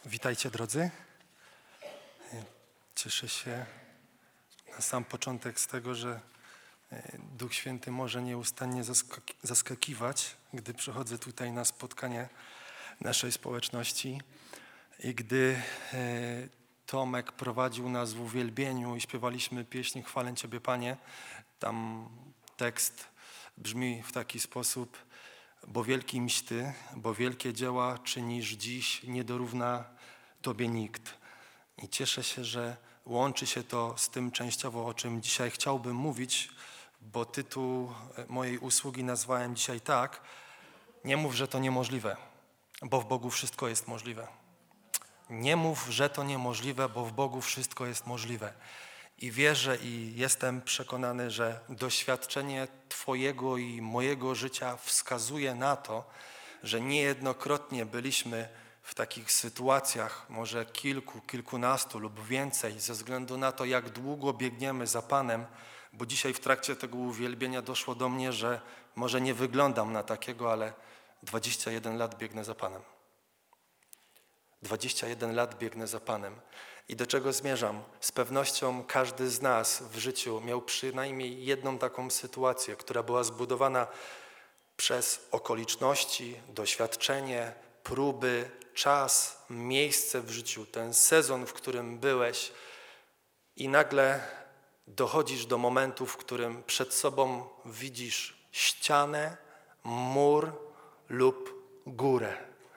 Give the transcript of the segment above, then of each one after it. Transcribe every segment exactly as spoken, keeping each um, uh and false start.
Witajcie drodzy. Cieszę się na sam początek z tego, że Duch Święty może nieustannie zaskaki- zaskakiwać, gdy przychodzę tutaj na spotkanie naszej społeczności i gdy Tomek prowadził nas w uwielbieniu i śpiewaliśmy pieśń Chwalę Ciebie, Panie. Tam tekst brzmi w taki sposób: bo wielkimś Ty, bo wielkie dzieła czynisz dziś, nie dorówna Tobie nikt. I cieszę się, że łączy się to z tym częściowo, o czym dzisiaj chciałbym mówić, bo tytuł mojej usługi nazwałem dzisiaj tak: nie mów, że to niemożliwe, bo w Bogu wszystko jest możliwe. Nie mów, że to niemożliwe, bo w Bogu wszystko jest możliwe. I wierzę i jestem przekonany, że doświadczenie Twojego i mojego życia wskazuje na to, że niejednokrotnie byliśmy w takich sytuacjach, może kilku, kilkunastu lub więcej, ze względu na to, jak długo biegniemy za Panem, bo dzisiaj w trakcie tego uwielbienia doszło do mnie, że może nie wyglądam na takiego, ale dwadzieścia jeden lat biegnę za Panem. dwadzieścia jeden lat biegnę za Panem. I do czego zmierzam? Z pewnością każdy z nas w życiu miał przynajmniej jedną taką sytuację, która była zbudowana przez okoliczności, doświadczenie, próby, czas, miejsce w życiu, ten sezon, w którym byłeś i nagle dochodzisz do momentu, w którym przed sobą widzisz ścianę, mur lub górę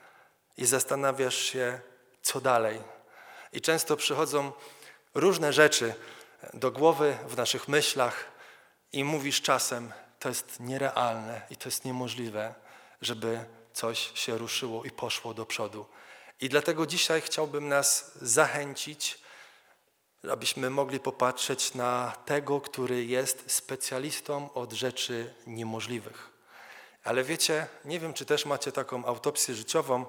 i zastanawiasz się, co dalej. I często przychodzą różne rzeczy do głowy w naszych myślach i mówisz czasem, to jest nierealne i to jest niemożliwe, żeby coś się ruszyło i poszło do przodu. I dlatego dzisiaj chciałbym nas zachęcić, abyśmy mogli popatrzeć na tego, który jest specjalistą od rzeczy niemożliwych. Ale wiecie, nie wiem, czy też macie taką autopsję życiową.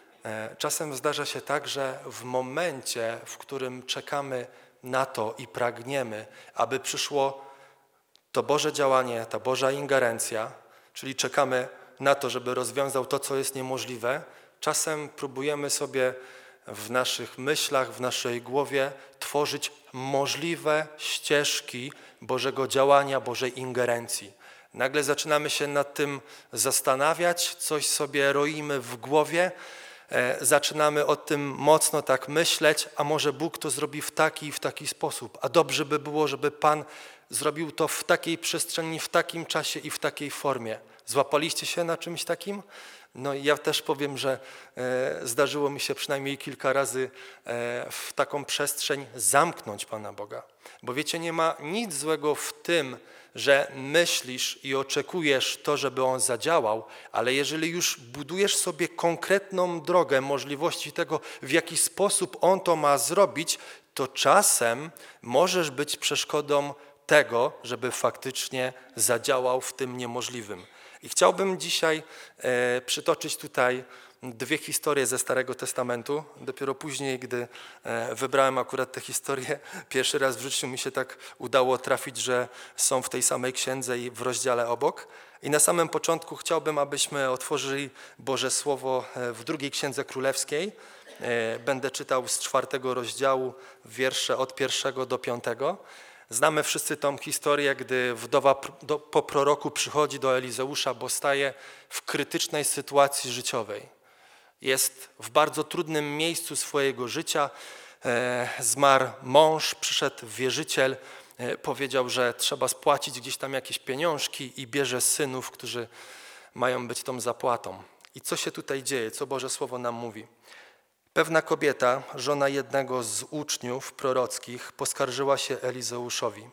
Czasem zdarza się tak, że w momencie, w którym czekamy na to i pragniemy, aby przyszło to Boże działanie, ta Boża ingerencja, czyli czekamy na to, żeby rozwiązał to, co jest niemożliwe, czasem próbujemy sobie w naszych myślach, w naszej głowie tworzyć możliwe ścieżki Bożego działania, Bożej ingerencji. Nagle zaczynamy się nad tym zastanawiać, coś sobie roimy w głowie, zaczynamy o tym mocno tak myśleć, a może Bóg to zrobi w taki i w taki sposób, a dobrze by było, żeby Pan zrobił to w takiej przestrzeni, w takim czasie i w takiej formie. Złapaliście się na czymś takim? No i ja też powiem, że e, zdarzyło mi się przynajmniej kilka razy e, w taką przestrzeń zamknąć Pana Boga. Bo wiecie, nie ma nic złego w tym, że myślisz i oczekujesz to, żeby On zadziałał, ale jeżeli już budujesz sobie konkretną drogę możliwości tego, w jaki sposób On to ma zrobić, to czasem możesz być przeszkodą tego, żeby faktycznie zadziałał w tym niemożliwym. I chciałbym dzisiaj e, przytoczyć tutaj dwie historie ze Starego Testamentu. Dopiero później, gdy e, wybrałem akurat te historie, pierwszy raz w życiu mi się tak udało trafić, że są w tej samej księdze i w rozdziale obok. I na samym początku chciałbym, abyśmy otworzyli Boże Słowo w drugiej Księdze Królewskiej. E, będę czytał z czwartego rozdziału wiersze od pierwszego do piątego. Znamy wszyscy tą historię, gdy wdowa do, po proroku przychodzi do Elizeusza, bo staje w krytycznej sytuacji życiowej. Jest w bardzo trudnym miejscu swojego życia. E, zmarł mąż, przyszedł wierzyciel, e, powiedział, że trzeba spłacić gdzieś tam jakieś pieniążki i bierze synów, którzy mają być tą zapłatą. I co się tutaj dzieje? Co Boże Słowo nam mówi? Pewna kobieta, żona jednego z uczniów prorockich, poskarżyła się Elizeuszowi.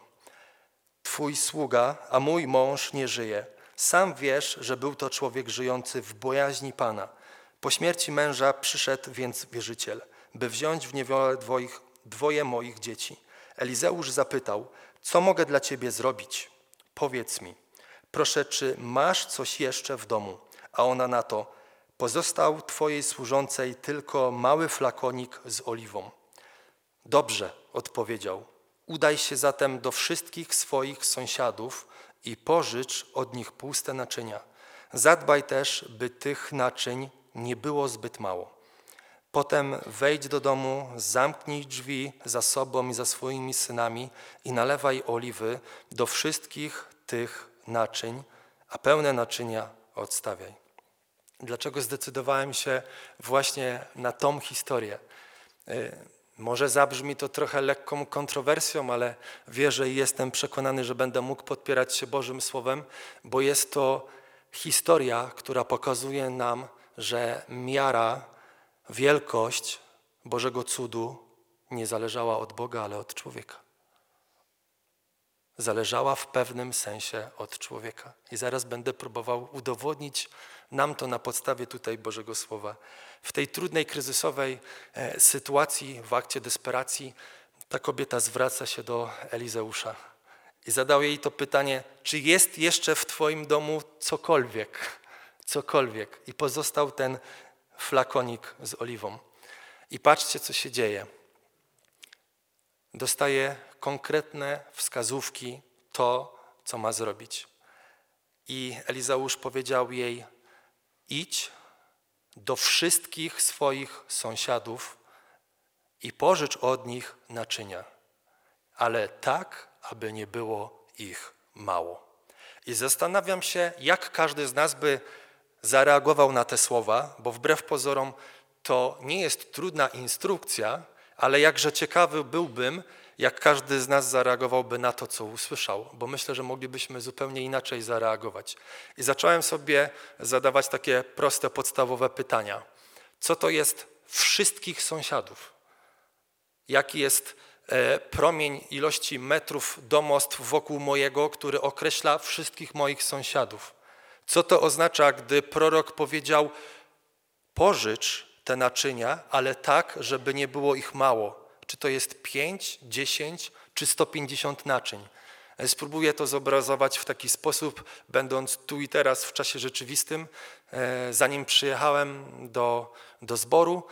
Twój sługa, a mój mąż nie żyje. Sam wiesz, że był to człowiek żyjący w bojaźni Pana. Po śmierci męża przyszedł więc wierzyciel, by wziąć w niewolę dwoich, dwoje moich dzieci. Elizeusz zapytał, co mogę dla ciebie zrobić? Powiedz mi, proszę, czy masz coś jeszcze w domu? A ona na to, pozostał twojej służącej tylko mały flakonik z oliwą. Dobrze, odpowiedział. Udaj się zatem do wszystkich swoich sąsiadów i pożycz od nich puste naczynia. Zadbaj też, by tych naczyń nie było zbyt mało. Potem wejdź do domu, zamknij drzwi za sobą i za swoimi synami i nalewaj oliwy do wszystkich tych naczyń, a pełne naczynia odstawiaj. Dlaczego zdecydowałem się właśnie na tą historię? Może zabrzmi to trochę lekką kontrowersją, ale wierzę i jestem przekonany, że będę mógł podpierać się Bożym Słowem, bo jest to historia, która pokazuje nam, że miara, wielkość Bożego cudu nie zależała od Boga, ale od człowieka. Zależała w pewnym sensie od człowieka. I zaraz będę próbował udowodnić nam to na podstawie tutaj Bożego Słowa. W tej trudnej, kryzysowej e, sytuacji, w akcie desperacji, ta kobieta zwraca się do Elizeusza i zadał jej to pytanie, czy jest jeszcze w twoim domu cokolwiek, cokolwiek. I pozostał ten flakonik z oliwą. I patrzcie, co się dzieje. Dostaje konkretne wskazówki, to, co ma zrobić. I Elizeusz powiedział jej, idź do wszystkich swoich sąsiadów i pożycz od nich naczynia, ale tak, aby nie było ich mało. I zastanawiam się, jak każdy z nas by zareagował na te słowa, bo wbrew pozorom to nie jest trudna instrukcja, ale jakże ciekawy byłbym, jak każdy z nas zareagowałby na to, co usłyszał, bo myślę, że moglibyśmy zupełnie inaczej zareagować. I zacząłem sobie zadawać takie proste, podstawowe pytania. Co to jest wszystkich sąsiadów? Jaki jest e, promień ilości metrów domostw wokół mojego, który określa wszystkich moich sąsiadów? Co to oznacza, gdy prorok powiedział, pożycz te naczynia, ale tak, żeby nie było ich mało? Czy to jest pięć, dziesięć czy sto pięćdziesiąt naczyń? Spróbuję to zobrazować w taki sposób, będąc tu i teraz w czasie rzeczywistym. Zanim przyjechałem do, do zboru,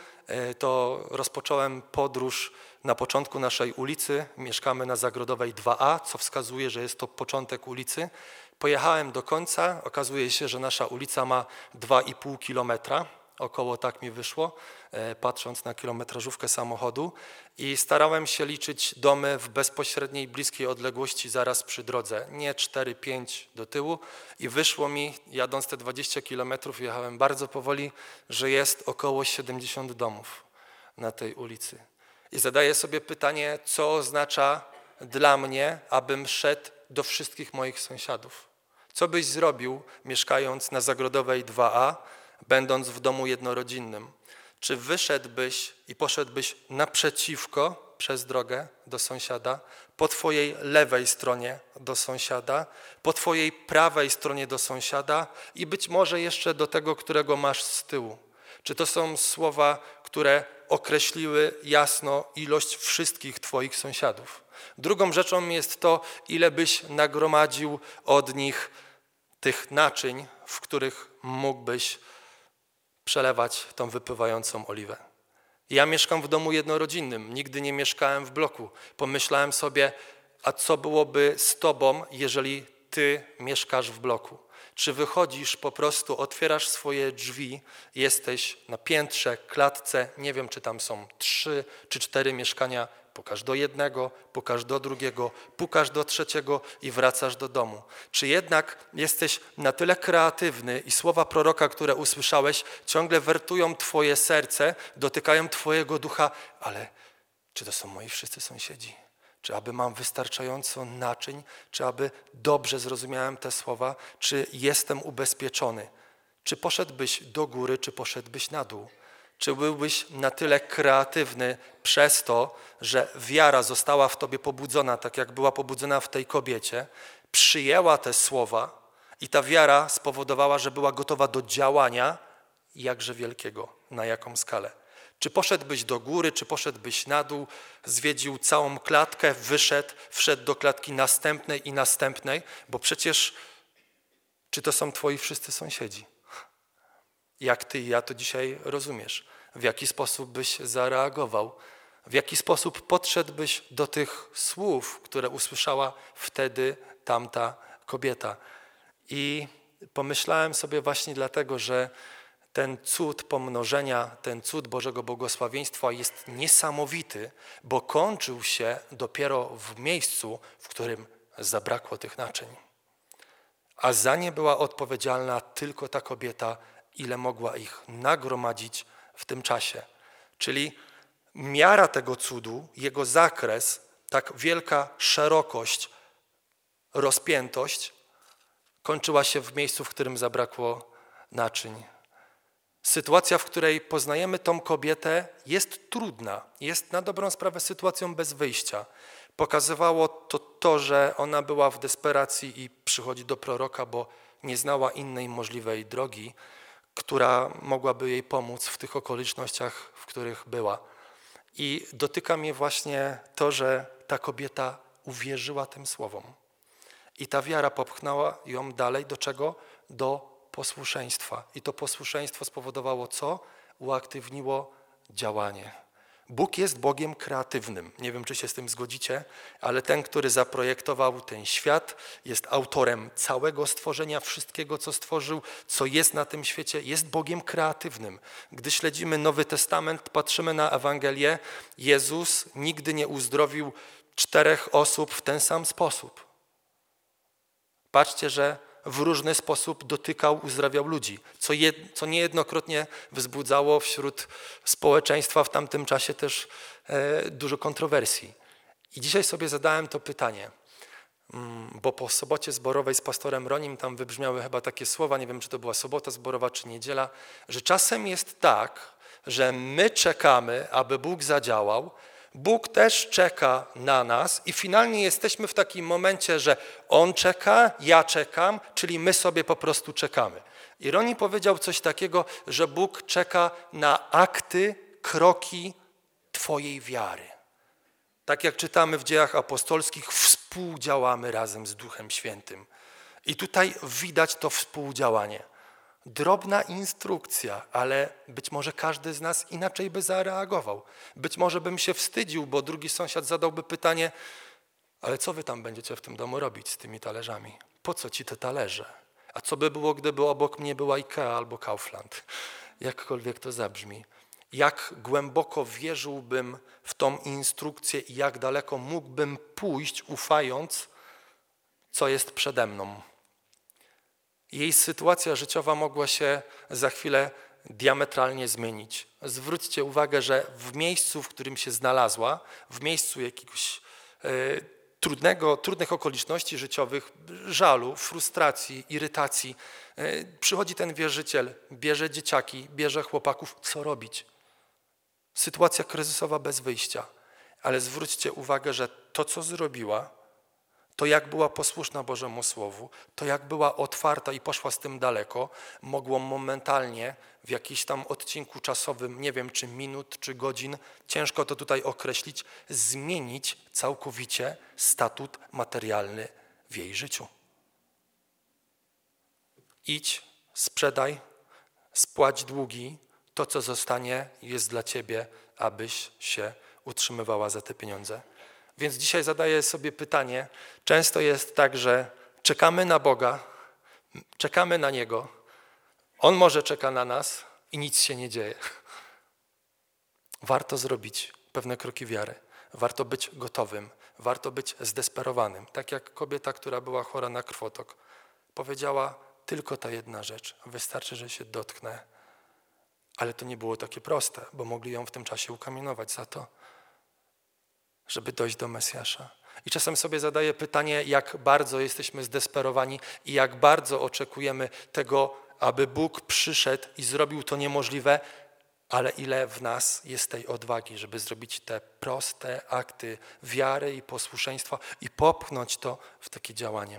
to rozpocząłem podróż na początku naszej ulicy. Mieszkamy na Zagrodowej dwa A, co wskazuje, że jest to początek ulicy. Pojechałem do końca, okazuje się, że nasza ulica ma dwa i pół kilometra. Około tak mi wyszło, patrząc na kilometrażówkę samochodu i starałem się liczyć domy w bezpośredniej, bliskiej odległości zaraz przy drodze, nie cztery pięć do tyłu i wyszło mi, jadąc te dwadzieścia kilometrów, jechałem bardzo powoli, że jest około siedemdziesiąt domów na tej ulicy. I zadaję sobie pytanie, co oznacza dla mnie, abym szedł do wszystkich moich sąsiadów. Co byś zrobił, mieszkając na Zagrodowej dwa A, będąc w domu jednorodzinnym? Czy wyszedłbyś i poszedłbyś naprzeciwko przez drogę do sąsiada, po twojej lewej stronie do sąsiada, po twojej prawej stronie do sąsiada i być może jeszcze do tego, którego masz z tyłu? Czy to są słowa, które określiły jasno ilość wszystkich twoich sąsiadów? Drugą rzeczą jest to, ile byś nagromadził od nich tych naczyń, w których mógłbyś przelewać tą wypływającą oliwę. Ja mieszkam w domu jednorodzinnym, nigdy nie mieszkałem w bloku. Pomyślałem sobie, a co byłoby z tobą, jeżeli ty mieszkasz w bloku? Czy wychodzisz po prostu, otwierasz swoje drzwi, jesteś na piętrze, klatce, nie wiem, czy tam są trzy czy cztery mieszkania, pukasz do jednego, pukasz do drugiego, pukasz do trzeciego i wracasz do domu. Czy jednak jesteś na tyle kreatywny i słowa proroka, które usłyszałeś, ciągle wertują twoje serce, dotykają twojego ducha, ale czy to są moi wszyscy sąsiedzi? Czy aby mam wystarczająco naczyń? Czy aby dobrze zrozumiałem te słowa? Czy jestem ubezpieczony? Czy poszedłbyś do góry, czy poszedłbyś na dół? Czy byłbyś na tyle kreatywny przez to, że wiara została w tobie pobudzona, tak jak była pobudzona w tej kobiecie, przyjęła te słowa i ta wiara spowodowała, że była gotowa do działania, jakże wielkiego, na jaką skalę? Czy poszedłbyś do góry, czy poszedłbyś na dół, zwiedził całą klatkę, wyszedł, wszedł do klatki następnej i następnej, bo przecież czy to są twoi wszyscy sąsiedzi? Jak ty i ja to dzisiaj rozumiesz? W jaki sposób byś zareagował? W jaki sposób podszedłbyś do tych słów, które usłyszała wtedy tamta kobieta? I pomyślałem sobie właśnie dlatego, że ten cud pomnożenia, ten cud Bożego błogosławieństwa jest niesamowity, bo kończył się dopiero w miejscu, w którym zabrakło tych naczyń. A za nie była odpowiedzialna tylko ta kobieta, ile mogła ich nagromadzić w tym czasie. Czyli miara tego cudu, jego zakres, tak wielka szerokość, rozpiętość kończyła się w miejscu, w którym zabrakło naczyń. Sytuacja, w której poznajemy tą kobietę, jest trudna, jest na dobrą sprawę sytuacją bez wyjścia. Pokazywało to to, że ona była w desperacji i przychodzi do proroka, bo nie znała innej możliwej drogi, która mogłaby jej pomóc w tych okolicznościach, w których była. I dotyka mnie właśnie to, że ta kobieta uwierzyła tym słowom. I ta wiara popchnęła ją dalej do czego? Do posłuszeństwa. I to posłuszeństwo spowodowało co? Uaktywniło działanie. Bóg jest Bogiem kreatywnym. Nie wiem, czy się z tym zgodzicie, ale ten, który zaprojektował ten świat, jest autorem całego stworzenia, wszystkiego, co stworzył, co jest na tym świecie, jest Bogiem kreatywnym. Gdy śledzimy Nowy Testament, patrzymy na Ewangelię, Jezus nigdy nie uzdrowił czterech osób w ten sam sposób. Patrzcie, że w różny sposób dotykał, uzdrawiał ludzi, co, jed, co niejednokrotnie wzbudzało wśród społeczeństwa w tamtym czasie też e, dużo kontrowersji. I dzisiaj sobie zadałem to pytanie, bo po sobocie zborowej z pastorem Ronim tam wybrzmiały chyba takie słowa, nie wiem, czy to była sobota zborowa, czy niedziela, że czasem jest tak, że my czekamy, aby Bóg zadziałał, Bóg też czeka na nas i finalnie jesteśmy w takim momencie, że On czeka, ja czekam, czyli my sobie po prostu czekamy. I Roni powiedział coś takiego, że Bóg czeka na akty, kroki Twojej wiary. Tak jak czytamy w Dziejach Apostolskich, współdziałamy razem z Duchem Świętym. I tutaj widać to współdziałanie. Drobna instrukcja, ale być może każdy z nas inaczej by zareagował. Być może bym się wstydził, bo drugi sąsiad zadałby pytanie, ale co wy tam będziecie w tym domu robić z tymi talerzami? Po co ci te talerze? A co by było, gdyby obok mnie była Ikea albo Kaufland? Jakkolwiek to zabrzmi. Jak głęboko wierzyłbym w tą instrukcję i jak daleko mógłbym pójść, ufając, co jest przede mną. Jej sytuacja życiowa mogła się za chwilę diametralnie zmienić. Zwróćcie uwagę, że w miejscu, w którym się znalazła, w miejscu jakiegoś e, trudnego, trudnych okoliczności życiowych, żalu, frustracji, irytacji, e, przychodzi ten wierzyciel, bierze dzieciaki, bierze chłopaków, co robić? Sytuacja kryzysowa bez wyjścia. Ale zwróćcie uwagę, że to, co zrobiła, to jak była posłuszna Bożemu Słowu, to jak była otwarta i poszła z tym daleko, mogło momentalnie w jakimś tam odcinku czasowym, nie wiem czy minut, czy godzin, ciężko to tutaj określić, zmienić całkowicie statut materialny w jej życiu. Idź, sprzedaj, spłać długi, to co zostanie jest dla ciebie, abyś się utrzymywała za te pieniądze. Więc dzisiaj zadaję sobie pytanie, często jest tak, że czekamy na Boga, czekamy na Niego, On może czeka na nas i nic się nie dzieje. Warto zrobić pewne kroki wiary, warto być gotowym, warto być zdesperowanym. Tak jak kobieta, która była chora na krwotok, powiedziała tylko ta jedna rzecz, wystarczy, że się dotknę. Ale to nie było takie proste, bo mogli ją w tym czasie ukamienować za to, żeby dojść do Mesjasza. I czasem sobie zadaję pytanie, jak bardzo jesteśmy zdesperowani i jak bardzo oczekujemy tego, aby Bóg przyszedł i zrobił to niemożliwe, ale ile w nas jest tej odwagi, żeby zrobić te proste akty wiary i posłuszeństwa i popchnąć to w takie działanie.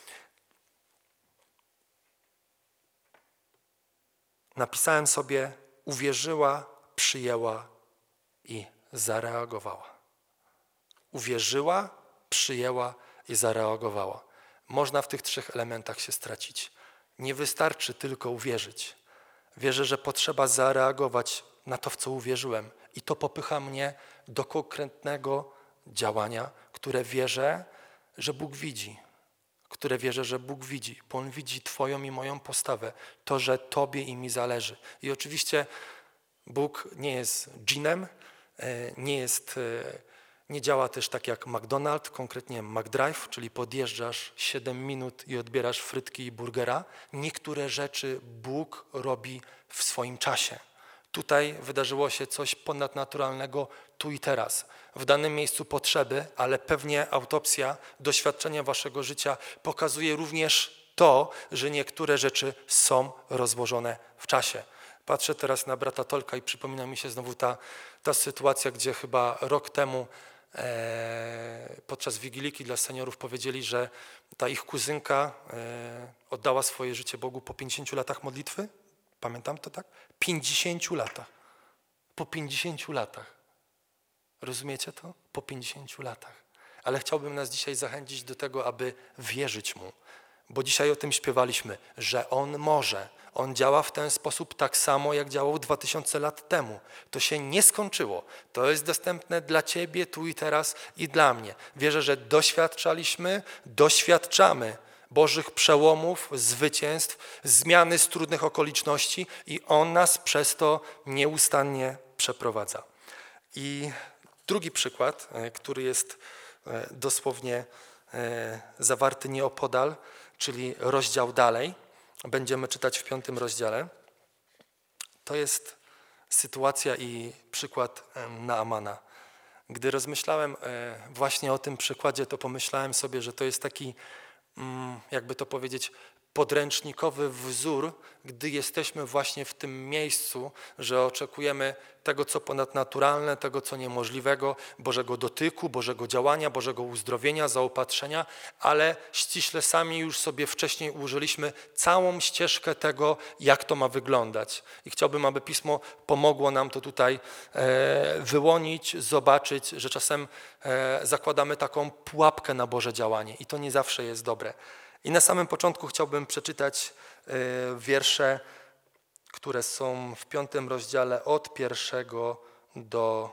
Napisałem sobie, uwierzyła, przyjęła i zareagowała. Uwierzyła, przyjęła i zareagowała. Można w tych trzech elementach się stracić. Nie wystarczy tylko uwierzyć. Wierzę, że potrzeba zareagować na to, w co uwierzyłem. I to popycha mnie do konkretnego działania, które wierzę, że Bóg widzi. które wierzę, że Bóg widzi, bo On widzi Twoją i moją postawę, to, że Tobie i mi zależy. I oczywiście Bóg nie jest dżinem, nie jest, nie działa też tak jak McDonald's, konkretnie McDrive, czyli podjeżdżasz siedem minut i odbierasz frytki i burgera. Niektóre rzeczy Bóg robi w swoim czasie. Tutaj wydarzyło się coś ponadnaturalnego tu i teraz. W danym miejscu potrzeby, ale pewnie autopsja doświadczenia waszego życia pokazuje również to, że niektóre rzeczy są rozłożone w czasie. Patrzę teraz na brata Tolka i przypomina mi się znowu ta, ta sytuacja, gdzie chyba rok temu e, podczas Wigiliki dla seniorów powiedzieli, że ta ich kuzynka e, oddała swoje życie Bogu po pięćdziesięciu latach modlitwy. Pamiętam to tak? pięćdziesięciu latach. Po pięćdziesięciu latach. Rozumiecie to? Po pięćdziesięciu latach. Ale chciałbym nas dzisiaj zachęcić do tego, aby wierzyć Mu. Bo dzisiaj o tym śpiewaliśmy, że On może. On działa w ten sposób tak samo, jak działał dwa tysiące lat temu. To się nie skończyło. To jest dostępne dla Ciebie tu i teraz i dla mnie. Wierzę, że doświadczaliśmy, doświadczamy Bożych przełomów, zwycięstw, zmiany z trudnych okoliczności i On nas przez to nieustannie przeprowadza. I drugi przykład, który jest dosłownie zawarty nieopodal, czyli rozdział dalej, będziemy czytać w piątym rozdziale, to jest sytuacja i przykład Naamana. Gdy rozmyślałem właśnie o tym przykładzie, to pomyślałem sobie, że to jest taki, jakby to powiedzieć, podręcznikowy wzór, gdy jesteśmy właśnie w tym miejscu, że oczekujemy tego, co ponadnaturalne, tego, co niemożliwego, Bożego dotyku, Bożego działania, Bożego uzdrowienia, zaopatrzenia, ale ściśle sami już sobie wcześniej ułożyliśmy całą ścieżkę tego, jak to ma wyglądać. I chciałbym, aby Pismo pomogło nam to tutaj e, wyłonić, zobaczyć, że czasem e, zakładamy taką pułapkę na Boże działanie i to nie zawsze jest dobre. I na samym początku chciałbym przeczytać y, wiersze, które są w piątym rozdziale od pierwszego do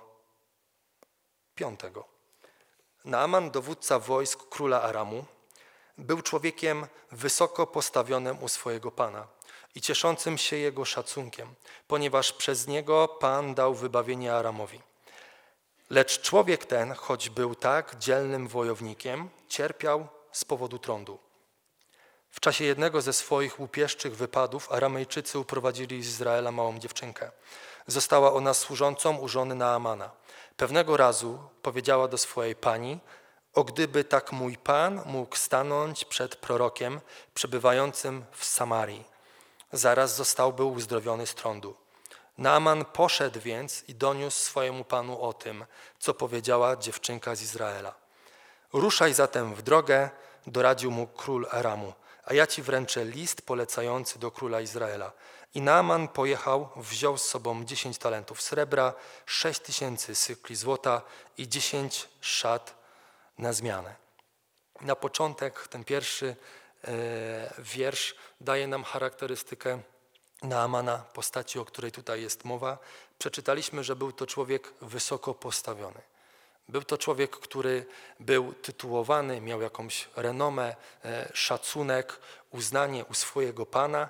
piątego. Naaman, dowódca wojsk króla Aramu, był człowiekiem wysoko postawionym u swojego Pana i cieszącym się jego szacunkiem, ponieważ przez niego Pan dał wybawienie Aramowi. Lecz człowiek ten, choć był tak dzielnym wojownikiem, cierpiał z powodu trądu. W czasie jednego ze swoich łupieszczych wypadów Aramejczycy uprowadzili z Izraela małą dziewczynkę. Została ona służącą u żony Naamana. Pewnego razu powiedziała do swojej pani: o gdyby tak mój Pan mógł stanąć przed prorokiem przebywającym w Samarii, zaraz zostałby uzdrowiony z trądu. Naaman poszedł więc i doniósł swojemu panu o tym, co powiedziała dziewczynka z Izraela. Ruszaj zatem w drogę, doradził mu król Aramu, a ja ci wręczę list polecający do króla Izraela. I Naaman pojechał, wziął z sobą dziesięć talentów srebra, sześć tysięcy cykli złota i dziesięć szat na zmianę. Na początek ten pierwszy e, wiersz daje nam charakterystykę Naamana, postaci, o której tutaj jest mowa. Przeczytaliśmy, że był to człowiek wysoko postawiony. Był to człowiek, który był tytułowany, miał jakąś renomę, szacunek, uznanie u swojego Pana.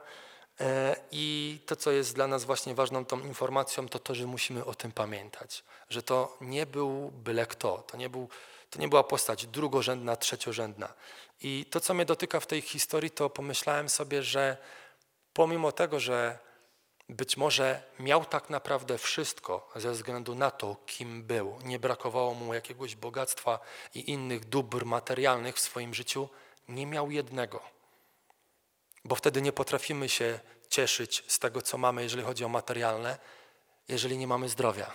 I to, co jest dla nas właśnie ważną tą informacją, to to, że musimy o tym pamiętać. Że to nie był byle kto, to nie, był, to nie była postać drugorzędna, trzeciorzędna. I to, co mnie dotyka w tej historii, to pomyślałem sobie, że pomimo tego, że być może miał tak naprawdę wszystko ze względu na to, kim był. Nie brakowało mu jakiegoś bogactwa i innych dóbr materialnych w swoim życiu. Nie miał jednego. Bo wtedy nie potrafimy się cieszyć z tego, co mamy, jeżeli chodzi o materialne, jeżeli nie mamy zdrowia.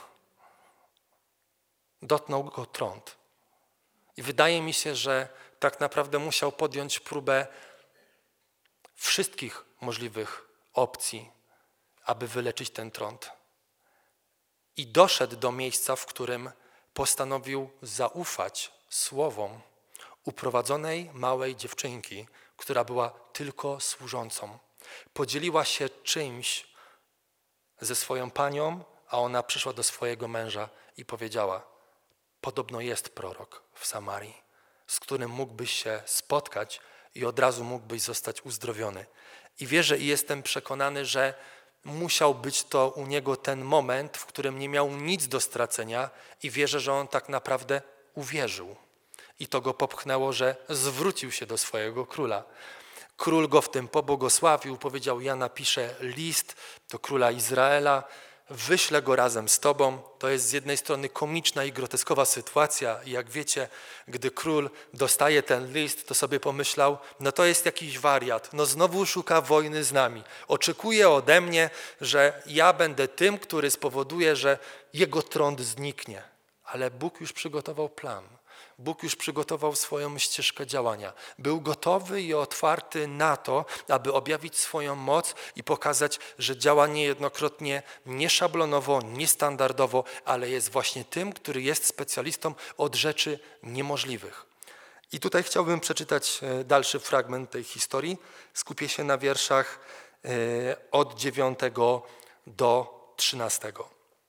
Dotknął go trąd. I wydaje mi się, że tak naprawdę musiał podjąć próbę wszystkich możliwych opcji, aby wyleczyć ten trąd. I doszedł do miejsca, w którym postanowił zaufać słowom uprowadzonej małej dziewczynki, która była tylko służącą. Podzieliła się czymś ze swoją panią, a ona przyszła do swojego męża i powiedziała: podobno jest prorok w Samarii, z którym mógłbyś się spotkać i od razu mógłbyś zostać uzdrowiony. I wierzę i jestem przekonany, że musiał być to u niego ten moment, w którym nie miał nic do stracenia i wierzę, że on tak naprawdę uwierzył. I to go popchnęło, że zwrócił się do swojego króla. Król go w tym pobłogosławił, powiedział: ja napiszę list do króla Izraela, wyślę go razem z tobą. To jest z jednej strony komiczna i groteskowa sytuacja. I jak wiecie, gdy król dostaje ten list, to sobie pomyślał, no to jest jakiś wariat, no znowu szuka wojny z nami. Oczekuje ode mnie, że ja będę tym, który spowoduje, że jego tron zniknie. Ale Bóg już przygotował plan. Bóg już przygotował swoją ścieżkę działania. Był gotowy i otwarty na to, aby objawić swoją moc i pokazać, że działa niejednokrotnie nieszablonowo, niestandardowo, ale jest właśnie tym, który jest specjalistą od rzeczy niemożliwych. I tutaj chciałbym przeczytać dalszy fragment tej historii. Skupię się na wierszach od dziewiątego do trzynastego.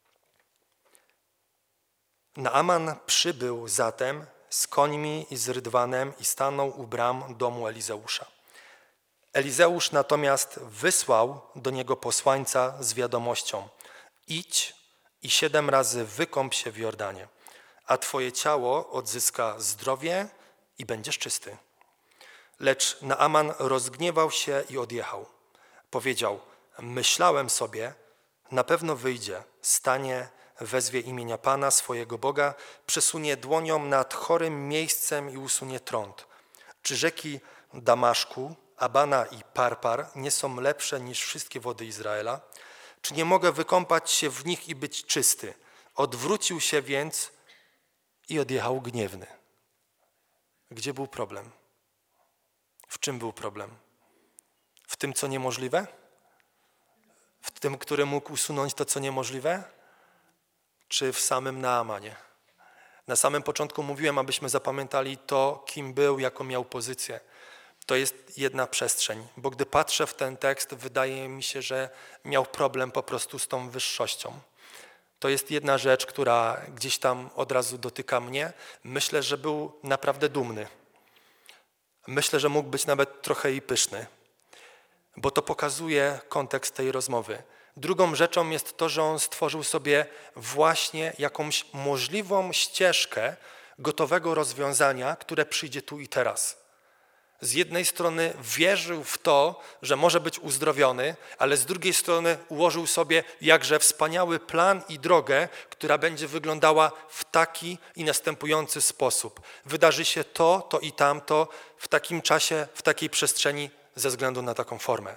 Naaman przybył zatem z końmi i z rydwanem i stanął u bram domu Elizeusza. Elizeusz natomiast wysłał do niego posłańca z wiadomością: idź i siedem razy wykąp się w Jordanie, a twoje ciało odzyska zdrowie i będziesz czysty. Lecz Naaman rozgniewał się i odjechał. Powiedział: myślałem sobie, na pewno wyjdzie, stanie, wezwie imienia Pana, swojego Boga, przesunie dłonią nad chorym miejscem i usunie trąd. Czy rzeki Damaszku, Abana i Parpar nie są lepsze niż wszystkie wody Izraela? Czy nie mogę wykąpać się w nich i być czysty? Odwrócił się więc i odjechał gniewny. Gdzie był problem? W czym był problem? W tym, co niemożliwe? W tym, który mógł usunąć to, co niemożliwe? Czy w samym Naamanie? Na samym początku mówiłem, abyśmy zapamiętali to, kim był, jaką miał pozycję. To jest jedna przestrzeń, bo gdy patrzę w ten tekst, wydaje mi się, że miał problem po prostu z tą wyższością. To jest jedna rzecz, która gdzieś tam od razu dotyka mnie. Myślę, że był naprawdę dumny. Myślę, że mógł być nawet trochę i pyszny, bo to pokazuje kontekst tej rozmowy. Drugą rzeczą jest to, że on stworzył sobie właśnie jakąś możliwą ścieżkę gotowego rozwiązania, które przyjdzie tu i teraz. Z jednej strony wierzył w to, że może być uzdrowiony, ale z drugiej strony ułożył sobie jakże wspaniały plan i drogę, która będzie wyglądała w taki i następujący sposób. Wydarzy się to, to i tamto w takim czasie, w takiej przestrzeni ze względu na taką formę.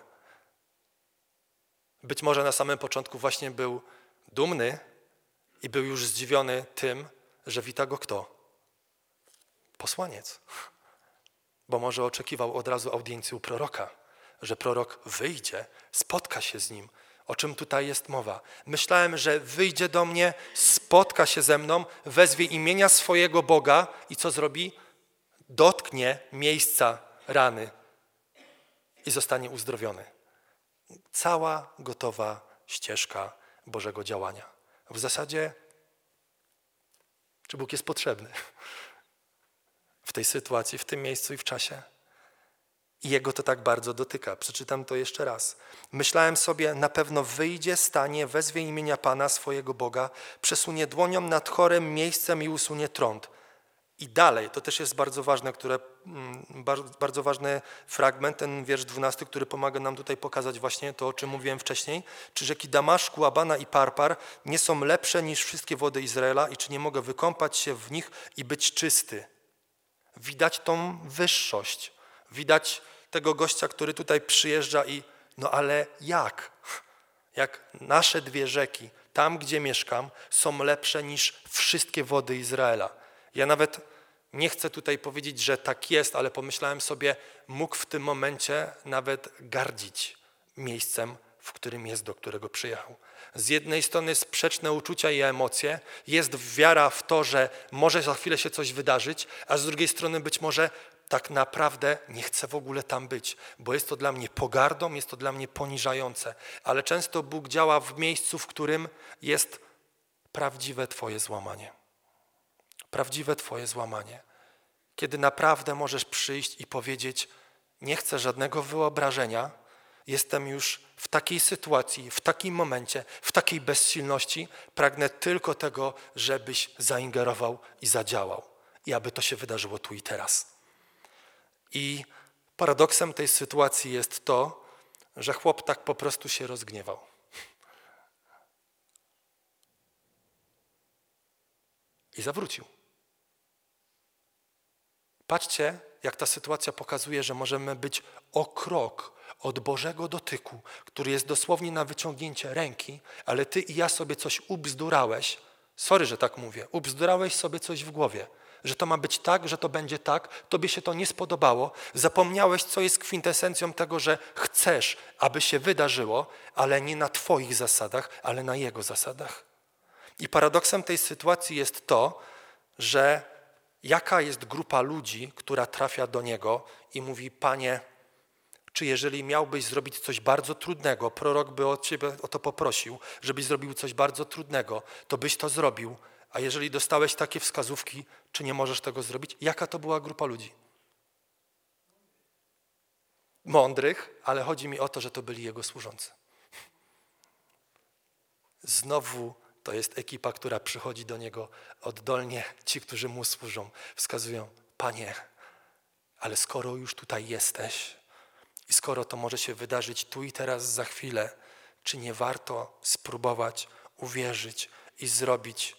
Być może na samym początku właśnie był dumny i był już zdziwiony tym, że wita go kto? Posłaniec. Bo może oczekiwał od razu audiencji u proroka, że prorok wyjdzie, spotka się z nim. O czym tutaj jest mowa? Myślałem, że wyjdzie do mnie, spotka się ze mną, wezwie imienia swojego Boga i co zrobi? Dotknie miejsca rany i zostanie uzdrowiony. Cała gotowa ścieżka Bożego działania. W zasadzie, czy Bóg jest potrzebny w tej sytuacji, w tym miejscu i w czasie? I Jego to tak bardzo dotyka. Przeczytam to jeszcze raz. Myślałem sobie, na pewno wyjdzie, stanie, wezwie imienia Pana, swojego Boga, przesunie dłonią nad chorym miejscem i usunie trąd. I dalej, to też jest bardzo ważne, które, bardzo, bardzo ważny fragment, ten wiersz dwunasty, który pomaga nam tutaj pokazać właśnie to, o czym mówiłem wcześniej. Czy rzeki Damaszku, Abana i Parpar nie są lepsze niż wszystkie wody Izraela i czy nie mogę wykąpać się w nich i być czysty? Widać tą wyższość. Widać tego gościa, który tutaj przyjeżdża i no ale jak? Jak nasze dwie rzeki, tam gdzie mieszkam, są lepsze niż wszystkie wody Izraela. Ja nawet nie chcę tutaj powiedzieć, że tak jest, ale pomyślałem sobie, mógł w tym momencie nawet gardzić miejscem, w którym jest, do którego przyjechał. Z jednej strony sprzeczne uczucia i emocje, jest wiara w to, że może za chwilę się coś wydarzyć, a z drugiej strony być może tak naprawdę nie chcę w ogóle tam być, bo jest to dla mnie pogardą, jest to dla mnie poniżające. Ale często Bóg działa w miejscu, w którym jest prawdziwe Twoje złamanie. Prawdziwe Twoje złamanie. Kiedy naprawdę możesz przyjść i powiedzieć, Nie chcę żadnego wyobrażenia. Jestem już w takiej sytuacji, w takim momencie, w takiej bezsilności. Pragnę tylko tego, żebyś zaingerował i zadziałał. I aby to się wydarzyło tu i teraz. I paradoksem tej sytuacji jest to, że chłop tak po prostu się rozgniewał. I zawrócił. Patrzcie, jak ta sytuacja pokazuje, że możemy być o krok od Bożego dotyku, który jest dosłownie na wyciągnięcie ręki, ale ty i ja sobie coś ubzdurałeś. Sorry, że tak mówię. Ubzdurałeś sobie coś w głowie. Że to ma być tak, że to będzie tak. Tobie się to nie spodobało. Zapomniałeś, co jest kwintesencją tego, że chcesz, aby się wydarzyło, ale nie na twoich zasadach, ale na Jego zasadach. I paradoksem tej sytuacji jest to, że jaka jest grupa ludzi, która trafia do Niego i mówi: Panie, czy jeżeli miałbyś zrobić coś bardzo trudnego, prorok by od Ciebie o to poprosił, żebyś zrobił coś bardzo trudnego, to byś to zrobił, a jeżeli dostałeś takie wskazówki, czy nie możesz tego zrobić? Jaka to była grupa ludzi? Mądrych, ale chodzi mi o to, że to byli Jego służący. Znowu to jest ekipa, która przychodzi do Niego oddolnie. Ci, którzy Mu służą, wskazują: Panie, ale skoro już tutaj jesteś i skoro to może się wydarzyć tu i teraz za chwilę, czy nie warto spróbować uwierzyć i zrobić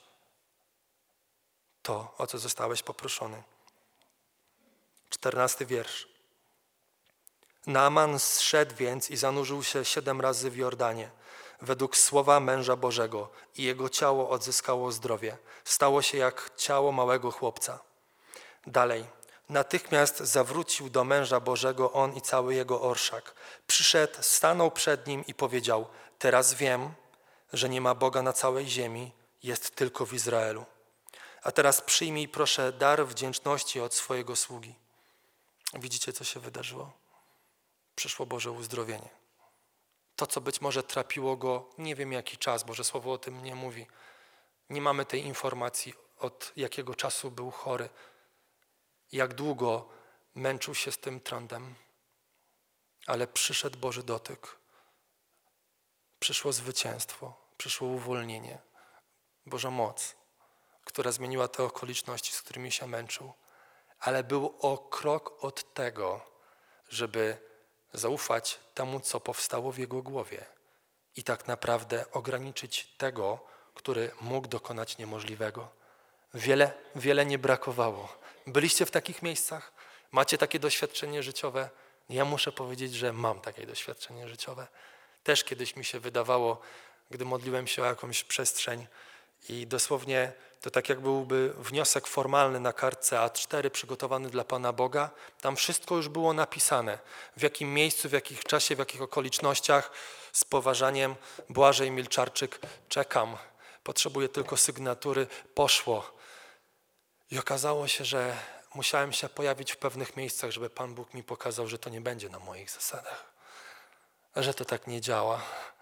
to, o co zostałeś poproszony? Czternasty wiersz. Naaman zszedł więc i zanurzył się siedem razy w Jordanie, według słowa męża Bożego, i jego ciało odzyskało zdrowie. Stało się jak ciało małego chłopca. Dalej. Natychmiast zawrócił do męża Bożego on i cały jego orszak. Przyszedł, stanął przed nim i powiedział: teraz wiem, że nie ma Boga na całej ziemi, jest tylko w Izraelu. A teraz przyjmij proszę dar wdzięczności od swojego sługi. Widzicie, co się wydarzyło? Przyszło Boże uzdrowienie. To, co być może trapiło go nie wiem jaki czas, Boże Słowo o tym nie mówi. Nie mamy tej informacji, od jakiego czasu był chory, jak długo męczył się z tym trądem. Ale przyszedł Boży dotyk. Przyszło zwycięstwo, przyszło uwolnienie. Boża moc, która zmieniła te okoliczności, z którymi się męczył. Ale był o krok od tego, żeby zaufać temu, co powstało w jego głowie i tak naprawdę ograniczyć tego, który mógł dokonać niemożliwego. Wiele, wiele nie brakowało. Byliście w takich miejscach? Macie takie doświadczenie życiowe? Ja muszę powiedzieć, że mam takie doświadczenie życiowe. Też kiedyś mi się wydawało, gdy modliłem się o jakąś przestrzeń i dosłownie to tak jak byłby wniosek formalny na kartce A cztery przygotowany dla Pana Boga. Tam wszystko już było napisane. W jakim miejscu, w jakim czasie, w jakich okolicznościach. Z poważaniem: Błażej Milczarczyk, czekam. Potrzebuję tylko sygnatury. Poszło. I okazało się, że musiałem się pojawić w pewnych miejscach, żeby Pan Bóg mi pokazał, że to nie będzie na moich zasadach. Że to tak nie działa.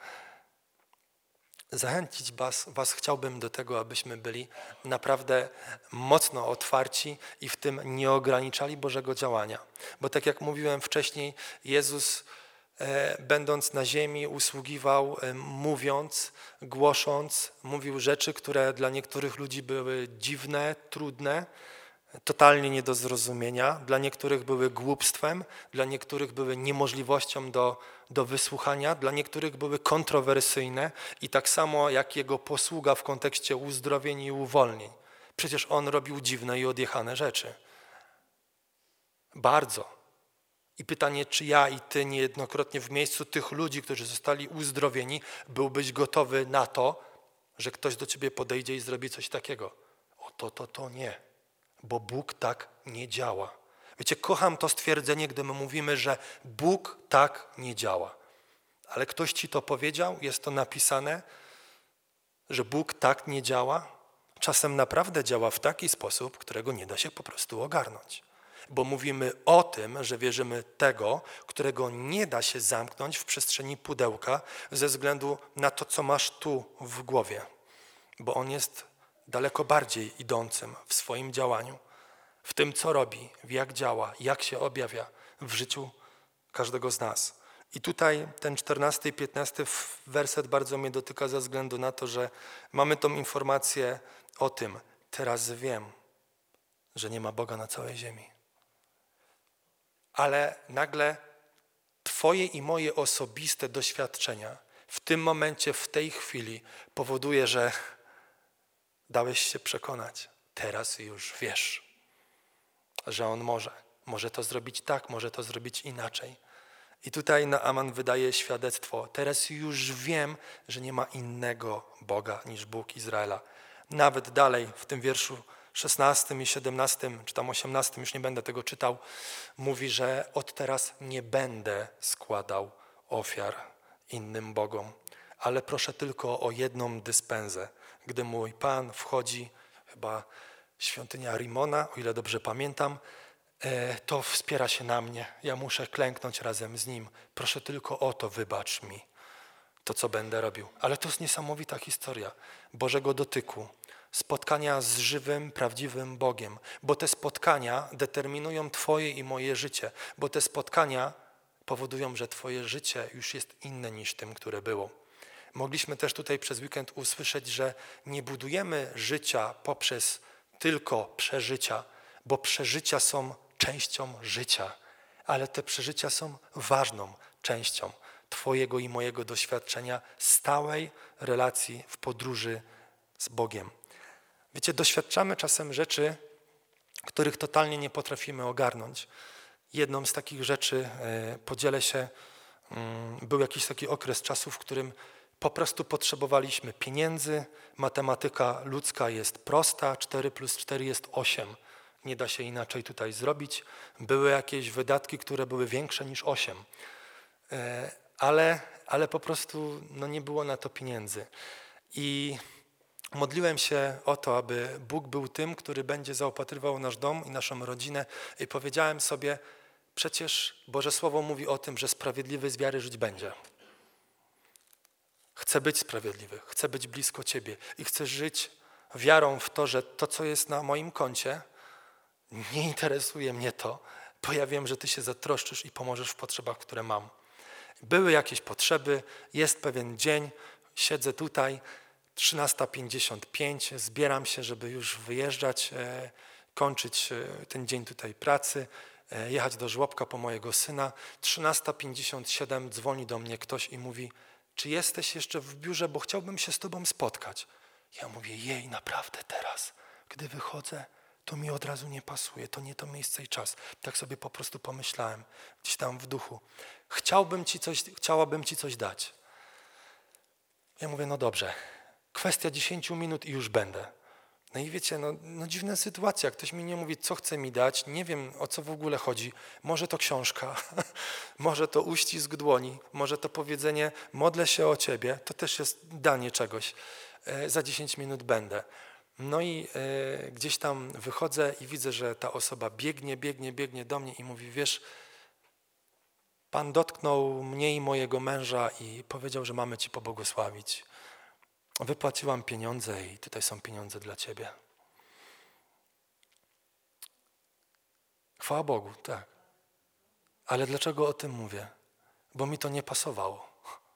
Zachęcić was, was chciałbym do tego, abyśmy byli naprawdę mocno otwarci i w tym nie ograniczali Bożego działania. Bo tak jak mówiłem wcześniej, Jezus e, będąc na ziemi usługiwał, e, mówiąc, głosząc, mówił rzeczy, które dla niektórych ludzi były dziwne, trudne, totalnie nie do zrozumienia, dla niektórych były głupstwem, dla niektórych były niemożliwością do, do wysłuchania, dla niektórych były kontrowersyjne i tak samo jak jego posługa w kontekście uzdrowień i uwolnień. Przecież on robił dziwne i odjechane rzeczy. Bardzo. I pytanie, czy ja i ty niejednokrotnie w miejscu tych ludzi, którzy zostali uzdrowieni, byłbyś gotowy na to, że ktoś do ciebie podejdzie i zrobi coś takiego. O to, to, to nie. Bo Bóg tak nie działa. Wiecie, kocham to stwierdzenie, gdy my mówimy, że Bóg tak nie działa. Ale ktoś ci to powiedział, jest to napisane, że Bóg tak nie działa. Czasem naprawdę działa w taki sposób, którego nie da się po prostu ogarnąć. Bo mówimy o tym, że wierzymy tego, którego nie da się zamknąć w przestrzeni pudełka ze względu na to, co masz tu w głowie. Bo On jest daleko bardziej idącym w swoim działaniu, w tym, co robi, jak działa, jak się objawia w życiu każdego z nas. I tutaj ten czternasty i piętnasty werset bardzo mnie dotyka ze względu na to, że mamy tą informację o tym, teraz wiem, że nie ma Boga na całej ziemi. Ale nagle Twoje i moje osobiste doświadczenia w tym momencie, w tej chwili powoduje, że dałeś się przekonać. Teraz już wiesz, że On może. Może to zrobić tak, może to zrobić inaczej. I tutaj Naaman wydaje świadectwo. Teraz już wiem, że nie ma innego Boga niż Bóg Izraela. Nawet dalej w tym wierszu szesnastym i siedemnastym, czy tam osiemnastym, już nie będę tego czytał, mówi, że od teraz nie będę składał ofiar innym bogom, ale proszę tylko o jedną dyspensę. Gdy mój Pan wchodzi, chyba świątynia Rimona, o ile dobrze pamiętam, to wspiera się na mnie. Ja muszę klęknąć razem z Nim. Proszę tylko o to, wybacz mi to, co będę robił. Ale to jest niesamowita historia Bożego dotyku, spotkania z żywym, prawdziwym Bogiem, bo te spotkania determinują Twoje i moje życie, bo te spotkania powodują, że Twoje życie już jest inne niż tym, które było. Mogliśmy też tutaj przez weekend usłyszeć, że nie budujemy życia poprzez tylko przeżycia, bo przeżycia są częścią życia, ale te przeżycia są ważną częścią Twojego i mojego doświadczenia stałej relacji w podróży z Bogiem. Wiecie, doświadczamy czasem rzeczy, których totalnie nie potrafimy ogarnąć. Jedną z takich rzeczy, podzielę się, był jakiś taki okres czasu, w którym po prostu potrzebowaliśmy pieniędzy, matematyka ludzka jest prosta, cztery plus cztery jest osiem. Nie da się inaczej tutaj zrobić. Były jakieś wydatki, które były większe niż osiem, ale, ale po prostu no, nie było na to pieniędzy. I modliłem się o to, aby Bóg był tym, który będzie zaopatrywał nasz dom i naszą rodzinę i powiedziałem sobie, przecież Boże Słowo mówi o tym, że sprawiedliwy z wiary żyć będzie. Chcę być sprawiedliwy, chcę być blisko Ciebie i chcę żyć wiarą w to, że to, co jest na moim koncie, nie interesuje mnie to, bo ja wiem, że Ty się zatroszczysz i pomożesz w potrzebach, które mam. Były jakieś potrzeby, jest pewien dzień, siedzę tutaj, trzynasta pięćdziesiąt pięć, zbieram się, żeby już wyjeżdżać, e, kończyć e, ten dzień tutaj pracy, e, jechać do żłobka po mojego syna. trzynasta pięćdziesiąt siedem dzwoni do mnie ktoś i mówi, czy jesteś jeszcze w biurze, bo chciałbym się z Tobą spotkać. Ja mówię, jej, naprawdę teraz, gdy wychodzę, to mi od razu nie pasuje, to nie to miejsce i czas. Tak sobie po prostu pomyślałem, gdzieś tam w duchu. Chciałbym ci coś, chciałabym Ci coś dać. Ja mówię, no dobrze, kwestia dziesięciu minut i już będę. No i wiecie, no, no dziwna sytuacja. Ktoś mi nie mówi, co chce mi dać, nie wiem, o co w ogóle chodzi. Może to książka, może to uścisk dłoni, może to powiedzenie, modlę się o Ciebie, to też jest danie czegoś. E, za dziesięć minut będę. No i e, gdzieś tam wychodzę i widzę, że ta osoba biegnie, biegnie, biegnie do mnie i mówi, wiesz, Pan dotknął mnie i mojego męża i powiedział, że mamy Ci pobłogosławić. Wypłaciłam pieniądze i tutaj są pieniądze dla Ciebie. Chwała Bogu, tak. Ale dlaczego o tym mówię? Bo mi to nie pasowało.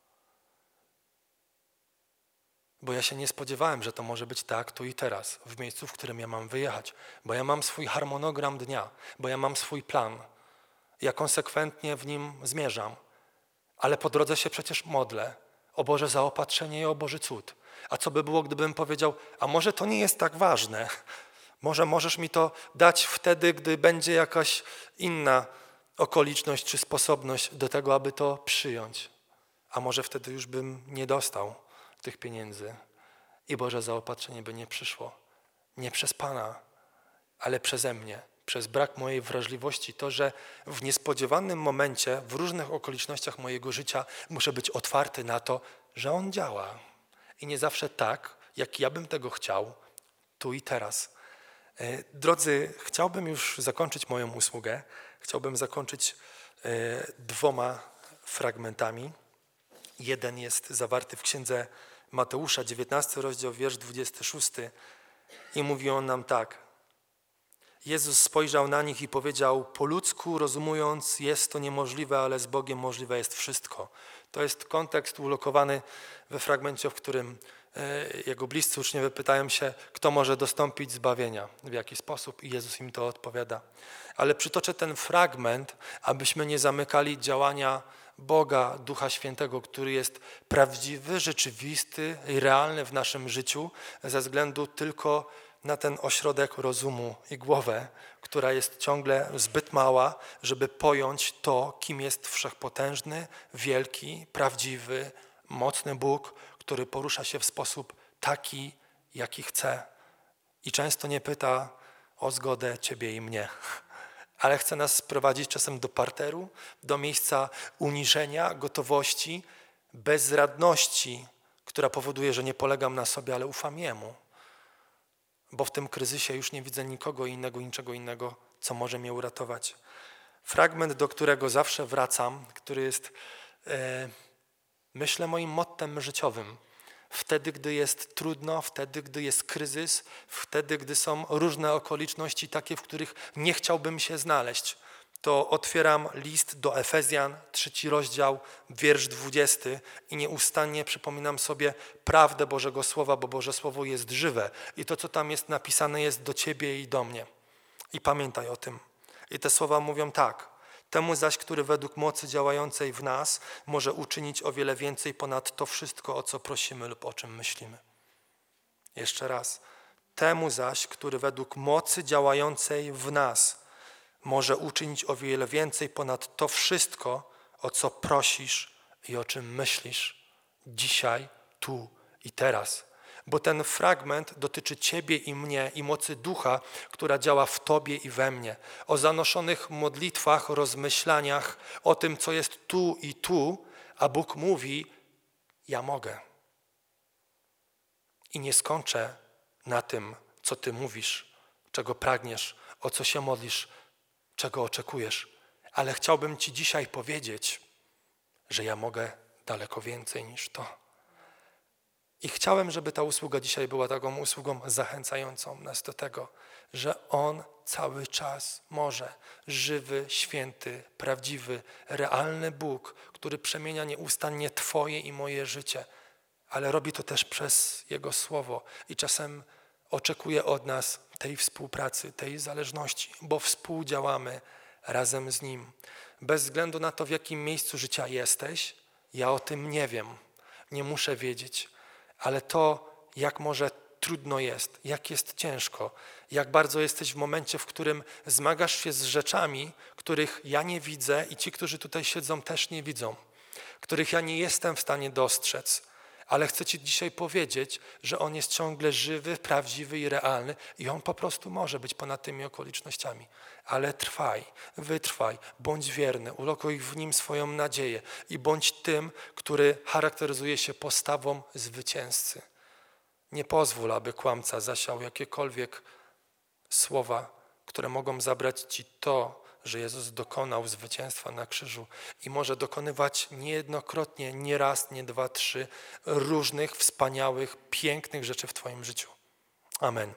Bo ja się nie spodziewałem, że to może być tak tu i teraz, w miejscu, w którym ja mam wyjechać. Bo ja mam swój harmonogram dnia, bo ja mam swój plan. Ja konsekwentnie w nim zmierzam. Ale po drodze się przecież modlę o Boże zaopatrzenie i o Boży cud. A co by było, gdybym powiedział, a może to nie jest tak ważne? Może możesz mi to dać wtedy, gdy będzie jakaś inna okoliczność czy sposobność do tego, aby to przyjąć. A może wtedy już bym nie dostał tych pieniędzy i Boże zaopatrzenie by nie przyszło. Nie przez Pana, ale przeze mnie. Przez brak mojej wrażliwości, to, że w niespodziewanym momencie, w różnych okolicznościach mojego życia muszę być otwarty na to, że On działa. I nie zawsze tak, jak ja bym tego chciał, tu i teraz. Drodzy, chciałbym już zakończyć moją usługę. Chciałbym zakończyć dwoma fragmentami. Jeden jest zawarty w księdze Mateusza, dziewiętnasty rozdział, wiersz dwudziesty szósty. I mówi on nam tak. Jezus spojrzał na nich i powiedział: po ludzku rozumując, jest to niemożliwe, ale z Bogiem możliwe jest wszystko. To jest kontekst ulokowany we fragmencie, w którym jego bliscy uczniowie pytają się, kto może dostąpić zbawienia, w jaki sposób, i Jezus im to odpowiada. Ale przytoczę ten fragment, abyśmy nie zamykali działania Boga, Ducha Świętego, który jest prawdziwy, rzeczywisty i realny w naszym życiu, ze względu tylko na ten ośrodek rozumu i głowę, która jest ciągle zbyt mała, żeby pojąć to, kim jest wszechpotężny, wielki, prawdziwy, mocny Bóg, który porusza się w sposób taki, jaki chce. I często nie pyta o zgodę ciebie i mnie, ale chce nas sprowadzić czasem do parteru, do miejsca uniżenia, gotowości, bezradności, która powoduje, że nie polegam na sobie, ale ufam Jemu. Bo w tym kryzysie już nie widzę nikogo innego, niczego innego, co może mnie uratować. Fragment, do którego zawsze wracam, który jest, e, myślę, moim mottem życiowym. Wtedy, gdy jest trudno, wtedy, gdy jest kryzys, wtedy, gdy są różne okoliczności takie, w których nie chciałbym się znaleźć, to otwieram list do Efezjan, trzeci rozdział, wiersz dwudziesty i nieustannie przypominam sobie prawdę Bożego Słowa, bo Boże Słowo jest żywe i to, co tam jest napisane, jest do ciebie i do mnie. I pamiętaj o tym. I te słowa mówią tak: temu zaś, który według mocy działającej w nas może uczynić o wiele więcej ponad to wszystko, o co prosimy lub o czym myślimy. Jeszcze raz. Temu zaś, który według mocy działającej w nas może uczynić o wiele więcej ponad to wszystko, o co prosisz i o czym myślisz dzisiaj, tu i teraz. Bo ten fragment dotyczy ciebie i mnie i mocy Ducha, która działa w tobie i we mnie. O zanoszonych modlitwach, rozmyślaniach, o tym, co jest tu i tu, a Bóg mówi: ja mogę. I nie skończę na tym, co ty mówisz, czego pragniesz, o co się modlisz, czego oczekujesz, ale chciałbym ci dzisiaj powiedzieć, że ja mogę daleko więcej niż to. I chciałem, żeby ta usługa dzisiaj była taką usługą zachęcającą nas do tego, że On cały czas może, żywy, święty, prawdziwy, realny Bóg, który przemienia nieustannie twoje i moje życie, ale robi to też przez Jego Słowo i czasem oczekuje od nas tej współpracy, tej zależności, bo współdziałamy razem z Nim. Bez względu na to, w jakim miejscu życia jesteś, ja o tym nie wiem, nie muszę wiedzieć, ale to, jak może trudno jest, jak jest ciężko, jak bardzo jesteś w momencie, w którym zmagasz się z rzeczami, których ja nie widzę i ci, którzy tutaj siedzą, też nie widzą, których ja nie jestem w stanie dostrzec. Ale chcę ci dzisiaj powiedzieć, że On jest ciągle żywy, prawdziwy i realny i On po prostu może być ponad tymi okolicznościami. Ale trwaj, wytrwaj, bądź wierny, ulokuj w Nim swoją nadzieję i bądź tym, który charakteryzuje się postawą zwycięzcy. Nie pozwól, aby kłamca zasiał jakiekolwiek słowa, które mogą zabrać ci to, że Jezus dokonał zwycięstwa na krzyżu i może dokonywać niejednokrotnie, nie raz, nie dwa, trzy różnych, wspaniałych, pięknych rzeczy w twoim życiu. Amen.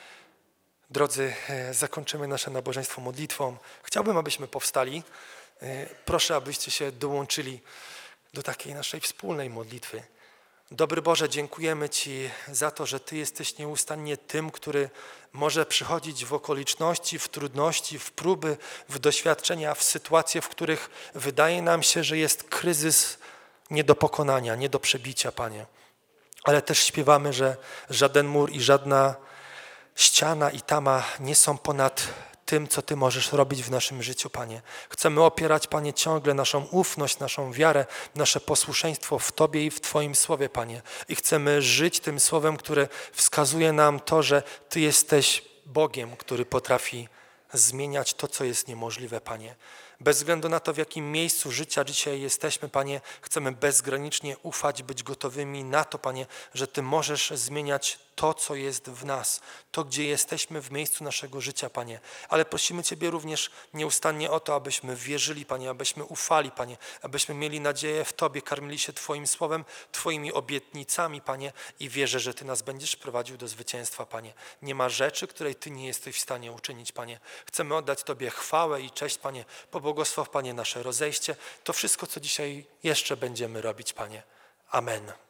Drodzy, zakończymy nasze nabożeństwo modlitwą. Chciałbym, abyśmy powstali. Proszę, abyście się dołączyli do takiej naszej wspólnej modlitwy. Dobry Boże, dziękujemy Ci za to, że Ty jesteś nieustannie tym, który może przychodzić w okoliczności, w trudności, w próby, w doświadczenia, w sytuacje, w których wydaje nam się, że jest kryzys nie do pokonania, nie do przebicia, Panie. Ale też śpiewamy, że żaden mur i żadna ściana i tama nie są ponad tym, co Ty możesz robić w naszym życiu, Panie. Chcemy opierać, Panie, ciągle naszą ufność, naszą wiarę, nasze posłuszeństwo w Tobie i w Twoim Słowie, Panie. I chcemy żyć tym Słowem, które wskazuje nam to, że Ty jesteś Bogiem, który potrafi zmieniać to, co jest niemożliwe, Panie. Bez względu na to, w jakim miejscu życia dzisiaj jesteśmy, Panie, chcemy bezgranicznie ufać, być gotowymi na to, Panie, że Ty możesz zmieniać to, co jest w nas, to, gdzie jesteśmy w miejscu naszego życia, Panie. Ale prosimy Ciebie również nieustannie o to, abyśmy wierzyli, Panie, abyśmy ufali, Panie, abyśmy mieli nadzieję w Tobie, karmili się Twoim słowem, Twoimi obietnicami, Panie, i wierzę, że Ty nas będziesz prowadził do zwycięstwa, Panie. Nie ma rzeczy, której Ty nie jesteś w stanie uczynić, Panie. Chcemy oddać Tobie chwałę i cześć, Panie. Pobłogosław, Panie, nasze rozejście. To wszystko, co dzisiaj jeszcze będziemy robić, Panie. Amen.